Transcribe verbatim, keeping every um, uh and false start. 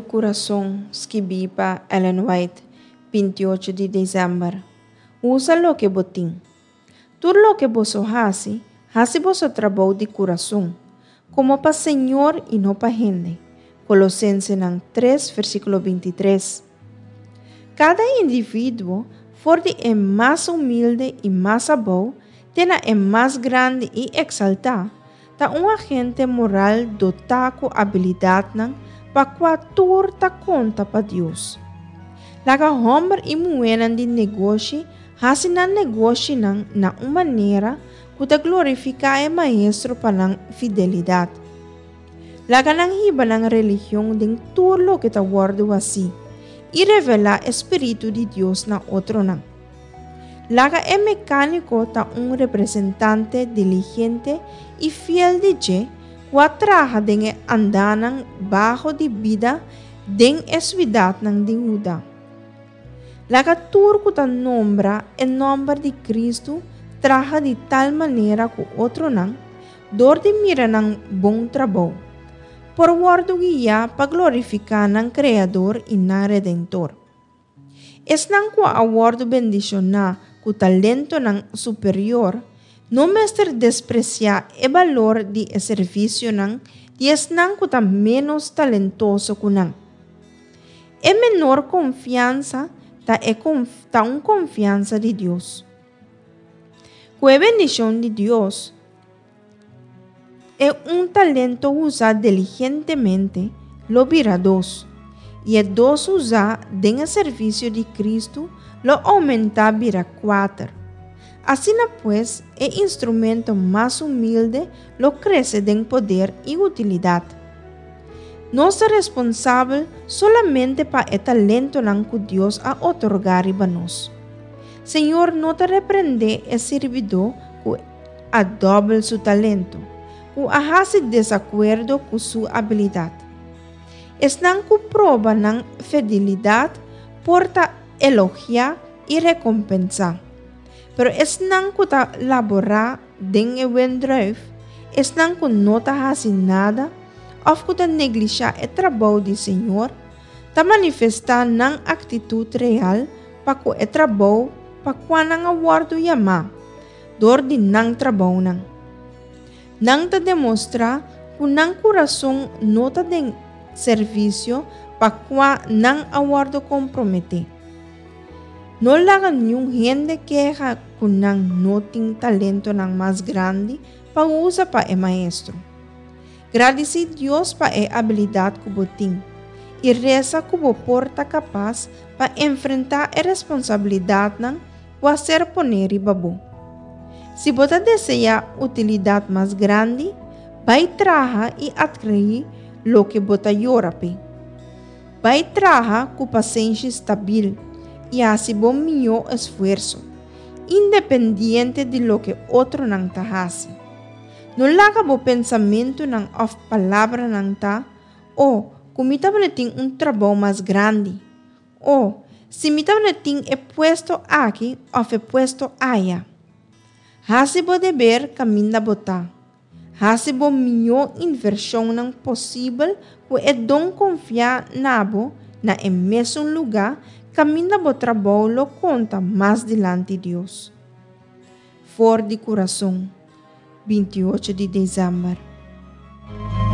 coração, escrevi para Ellen White, vinte e oito de dezembro. Usa lo que botim. Tudo lo que você faz, faz você trabalho de coração, como para Senhor e não para gente. Colossenses três, versículo vinte e três. Cada indivíduo, for de é mais humilde e mais bom, tem é mais grande e exaltado, tá um agente moral dotado com habilidade para quatuar ta conta para Deus. Laga homem e mulher de negócio, fazem negócio na uma maneira que glorifica o maestro para a fidelidade. Laga nang hiba ng religião de tudo lo que está guardo assim e revela o Espírito de Deus na outro nang. Laga é mecânico ta um representante diligente e fiel de Je, que trabalha de andanang bajo de vida den esvidad ng diuda. Laga turco ta nombra o nome de Cristo trabalha de tal maneira que outro nang, dor de mira ng bom trabalho. Por guardo guia para glorificar ng Criador e ng Redentor. Es nang ko awardo bendiciona ku talento ng superior, no mester desprecia e valor di e servicio ng di es nang ko ta menos talentoso ku nang. E menor confianza ta e conf, ta un confianza di Dios. Ku e bendición di Dios, é um talento usado diligentemente, lo vira dos, e é dos usado em serviço de Cristo, lo aumenta vira quatro. Assim, pues, é instrumento mais humilde, lo cresce em poder e utilidade. Nós é responsável solamente para o talento que Deus a otorgar a nós. Senhor, não te repreende e servidor que adoble seu talento, o hace desacuerdo com sua habilidade. Es nang ku prova ng fidelidade porta elogiar e recompensar. Pero es nang ku ta labora den e wendruif, es nang ku no ta hasi nada, of ku ta neglixa e trabalho di Senhor, ta manifesta ng atitude real pa ku e trabalho pa kwa nang awardo yama, dor di nang trabalho nang. Nang ta demonstra que nang coração nota de serviço para qua nang awardo compromete. No laga nenhum gente queja que nang no tem talento nang mais grande para usa para o maestro. Agradece Deus para a habilidade que botim e reza que bo porta capaz para enfrentar a responsabilidade nang o ser poner e babu. Se você deseja utilidade mais grande, vai trabalhar e adquirir lo que você yorape. Vai trabalhar com paciência estável e assim bom melhor esforço, independente de lo que outro não ta hace. Não laga bo pensamento não of palavra não ta, ou comita tem um trabalho mais grande, ou se mita tem é puesto aqui ou é puesto allá. Hasibo deber caminda botar. Hasibo melhor inversão não possível que é dom confiar nabo na em mesmo lugar caminda bo trabalho conta mais delante de Deus. For de coração, vinte e oito de dezembro.